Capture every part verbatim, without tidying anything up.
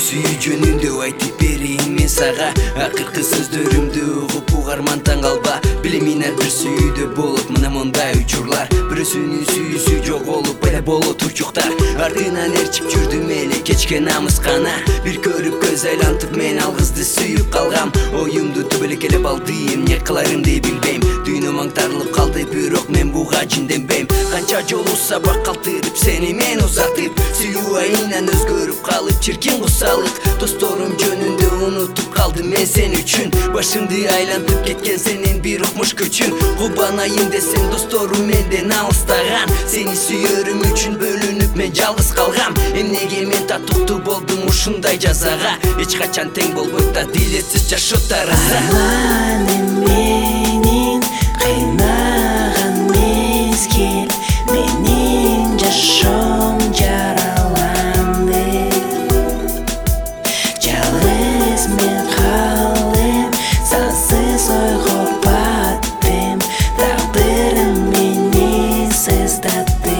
сүйүү жөнүндө айтып берейин мен сага. Акыркы сөздөрүмдү угуп угарман таң калба. Билем мен ар бир сүйүүдө болот мына мондай учурлар. Бирөөсүнүн сүйүүсү жоголуп пайда болот урчуктар. Артынан ээрчип жүрдүм эле кечке намыскана. Бир көрүп көз айлантып мен алгызды сүйүп калгам. Оюмду түбөлүк эле балдым, эмне кыларымды билбейм. Дүйнөм аңтарылып калды, бирок мен буга жинденбейм. Канча жолу сабак калтырып сени мен узатып, сүйүү айынан өзгөрүп калып чиркин кусалык. Досторум жөнүндө унутуп калдым мен сен үчүн. Башымды айлантып кеткен сенин бир укмуш күчүң. Кубанайын десең досторум менден алыстаган. Сени сүйөрүм үчүн бөлүнүп мен жалгыз калгам. Эмнеге мен татыктуу болдум ушундай жазага? Эч качан тең болбойт да дилетсиз жашоо тараза. Арманым менин кыйнаган мезгил, менин жашоом жараланды. Жалгыз мен калдым, сансыз ойго баттым. Тагдырым мени сыздатты.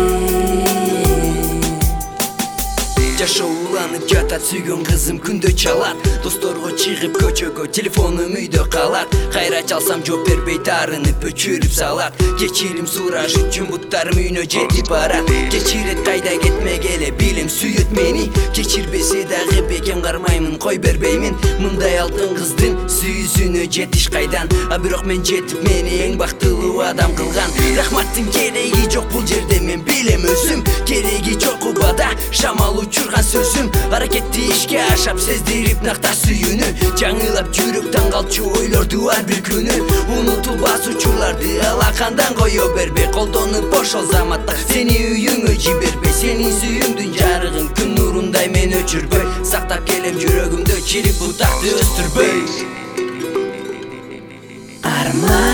Жашоо уланып жатат, сүйгөн кызым күндө чалат. Досторго чыгып көчөгө, телефонум үйдө калат. Кайра чалсам жооп бербей таарынып өчүрүп салат. Кечирим сураш үчүн буттарым үйүнө жетип барат. Кечирет кайда кетмегеле, билем сүйөт мени. Кечирбесе дагы бекем кармаймын, кой бербеймин. Мындай алтын кыздын сүйүүсүнө жетиш кайдан? А бирок мен жетип мени эң бактылуу адам кылган. Рахматтын кереги жок бул жерде, мен билем өзүм. Кереги жок убада шамал учурган сөзүм. Аракетти ишке ашап сездирип накта сүйүүнү. Жаңылап жүрөк таң калчу ойлорду ар бир күнү. Унутулбас учурларды алакандан кое бербей, колдонуп ошол заматта сени үйүңө жибербей. Сенин сүйүүңдүн жарыгын күн нурундай мен өчүрбөй, сактап келем жүрөгүмдө чирип бутакты өстүрбөй. Арман